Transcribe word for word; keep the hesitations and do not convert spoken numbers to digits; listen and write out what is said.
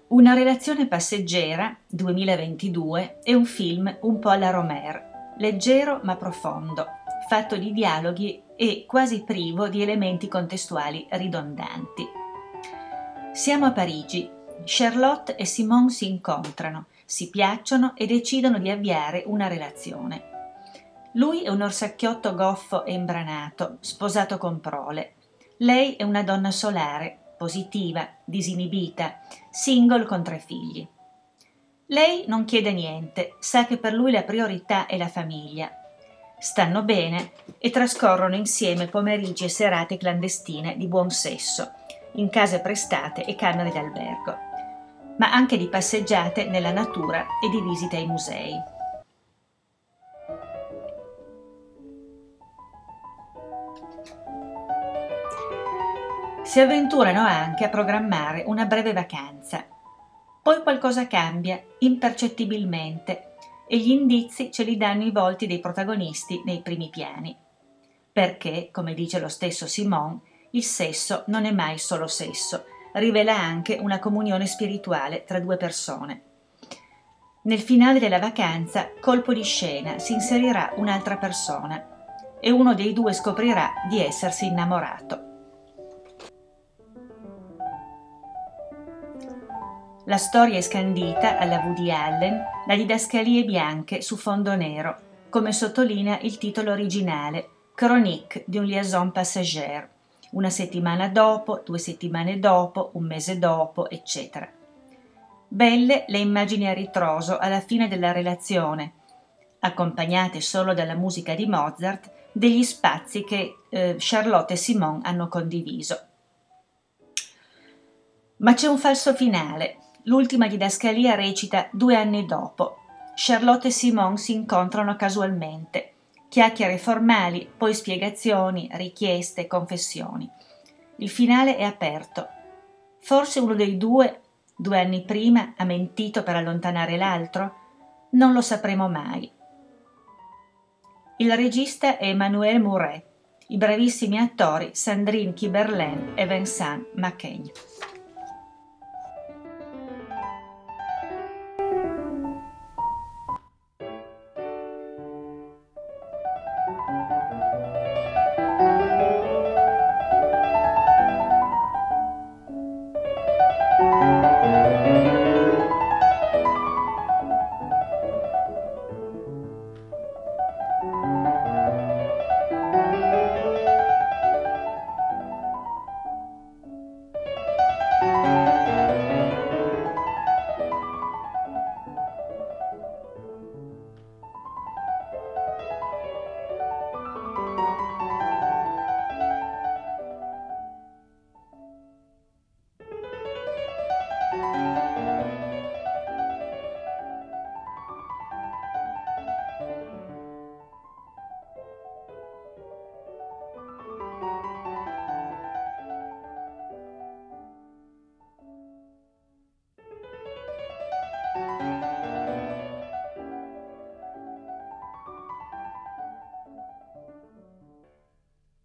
Una relazione passeggera, duemilaventidue, è un film un po' alla Rohmer, leggero ma profondo, fatto di dialoghi e quasi privo di elementi contestuali ridondanti. Siamo a Parigi. Charlotte e Simone si incontrano, si piacciono e decidono di avviare una relazione. Lui è un orsacchiotto goffo e imbranato, sposato con prole. Lei è una donna solare, positiva, disinibita, single con tre figli. Lei non chiede niente, sa che per lui la priorità è la famiglia. Stanno bene e trascorrono insieme pomeriggi e serate clandestine di buon sesso, in case prestate e camere d'albergo, ma anche di passeggiate nella natura e di visite ai musei. Si avventurano anche a programmare una breve vacanza. Poi qualcosa cambia, impercettibilmente, e gli indizi ce li danno i volti dei protagonisti nei primi piani. Perché, come dice lo stesso Simone, il sesso non è mai solo sesso, rivela anche una comunione spirituale tra due persone. Nel finale della vacanza, colpo di scena, si inserirà un'altra persona e uno dei due scoprirà di essersi innamorato. La storia è scandita alla Woody Allen da didascalie bianche su fondo nero, come sottolinea il titolo originale, Chronique d'une liaison passagère, una settimana dopo, due settimane dopo, un mese dopo, eccetera. Belle le immagini a ritroso alla fine della relazione, accompagnate solo dalla musica di Mozart, degli spazi che eh, Charlotte e Simone hanno condiviso. Ma c'è un falso finale. L'ultima didascalia recita due anni dopo. Charlotte e Simone si incontrano casualmente. Chiacchiere formali, poi spiegazioni, richieste, confessioni. Il finale è aperto. Forse uno dei due, due anni prima, ha mentito per allontanare l'altro? Non lo sapremo mai. Il regista è Emmanuel Mouret. I bravissimi attori Sandrine Kiberlin e Vincent Macaigne.